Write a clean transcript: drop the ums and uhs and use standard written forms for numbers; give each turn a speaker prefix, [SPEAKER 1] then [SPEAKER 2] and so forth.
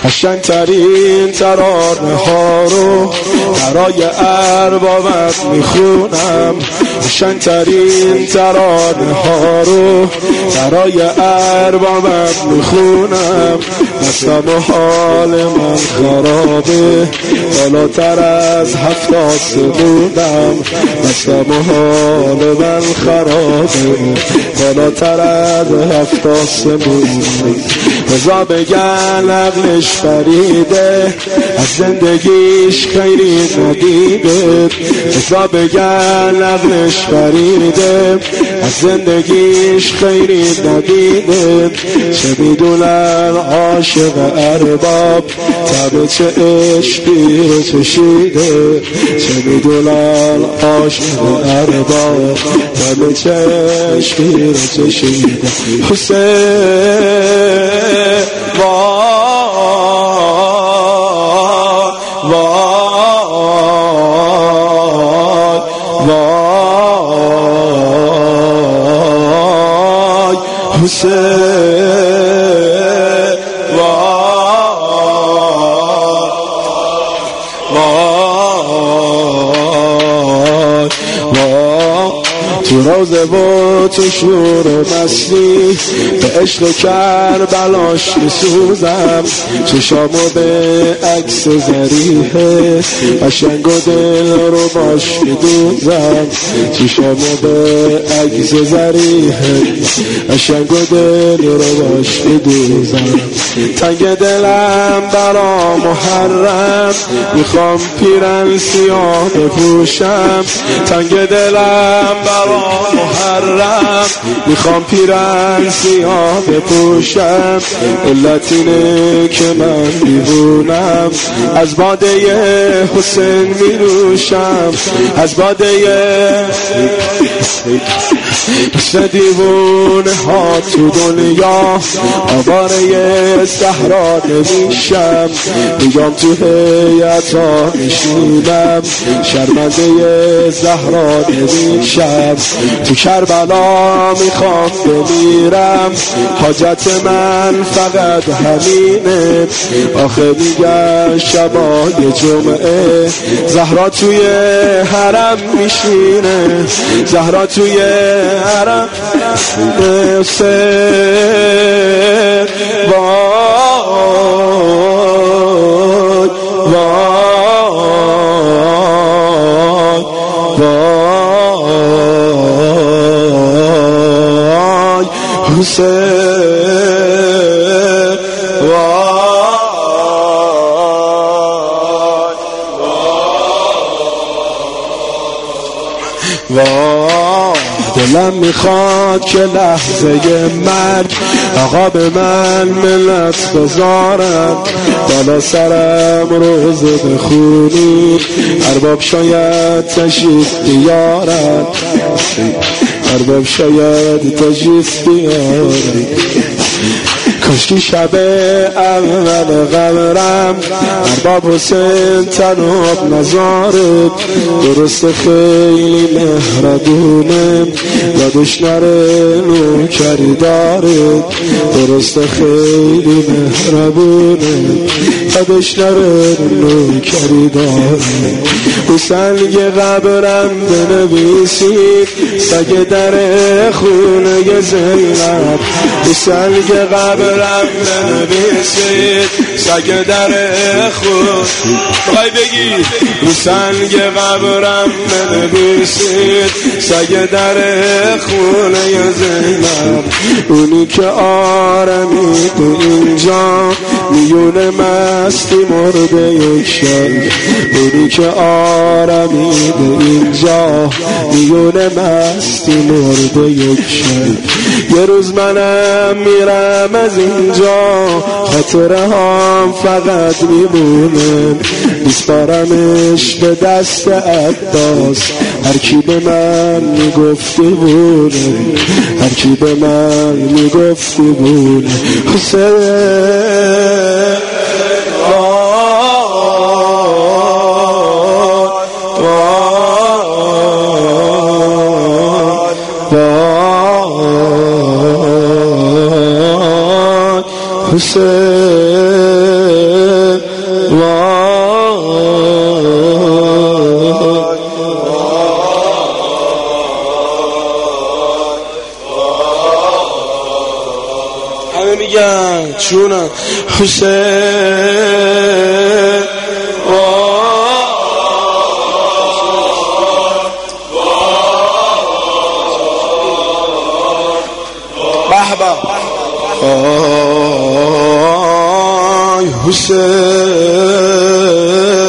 [SPEAKER 1] قشنگترین ترانه ها رو برای اربابت میخونم. قشنگترین ترانه ها رو برای اربابت میخونم. دستم و حال من خرابه بالاتر از 70 سمونم. دستم و حال من خرابه بالاتر از 70 سمونم. رضا بگن عقلش فریده از زندگیش خیری ندیده. رضا بگن عقلش فریده از زندگیش خیری ندیده. چه میدونن عاشق ارباب تب چه عشقی رو چشیده. چه میدونن عاشق ارباب تب چه عشقی رو چشیده. حسین تو روزه و تو شور و مستی به عشق کربلاش میسوزم. چشامو به عکس ظریفه قشنگ و دل رو باش میدوزم. چشامو به عکس ظریفه قشنگ و دل رو باش میدوزم. تنگ دلم برا محرم میخوام پیرن سیاه بپوشم. تنگ دلم برا محرم میخوام پیرن سیاه بپوشم. علت اینه که من دیوونم از باده حسین میروشم. از باده مثل دیوونه ها تو دنیا آواره صحرا نمیشم. میگم تو هیئت ها نشینم شرمنده زهرا نمیشم. تو کربلا میخوام بمیرم حاجت من فقط همینه. آخه میگن شبای جمعه زهرا توی حرم میشینه. زهرا توی حرم سه وای وای وای حسین وای دلم میخواد که لحظه مرگ آقا به من منت بذارن. بالا سرم روزه بخونی ارباب شاید تشریف بیارن. ارباب شاید تشریف بیارن. کاشکی شب اول قبرم ارباب حسین تناب نظاره. درست خیلی مهربونه یادش نره نوکری داره. درست خیلی مهربونه یادش نره نوکری داره. رو سنگ قبرم بنویسید سگ در خونه زینب. رو سنگ قبرم بنویسید سگ در خون بخوای بگید. رو سنگ قبرم بنویسید سگ در خونه زینب. اونی که آرمید اینجا میونه مستی مرده یک شب. اونی که آرمید اینجا میونه مستی مرده یک شب. یه روز منم میرم از اینجا خاطره هم فقط میمونه. میسپارمش به دست عباس هر کی به من میگفتی بونه. هر کی به من میگفتی بونه. حسین حسین میگن چونه حسین بحبا آی حسین